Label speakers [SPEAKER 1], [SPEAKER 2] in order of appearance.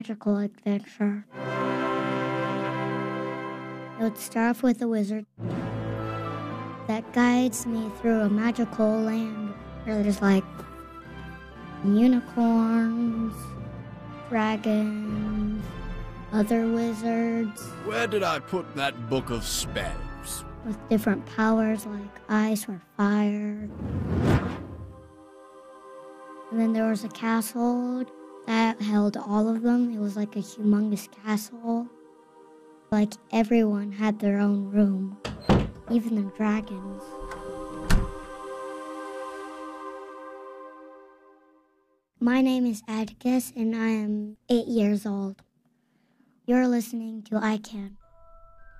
[SPEAKER 1] magical adventure. It would start off with a wizard that guides me through a magical land where there's like unicorns, dragons, other wizards.
[SPEAKER 2] Where did I put that book of spells?
[SPEAKER 1] With different powers like ice or fire. And then there was a castle that held all of them. It was like a humongous castle. Like everyone had their own room, even the dragons. My name is Atticus and I am 8 years old. You're listening to I Can.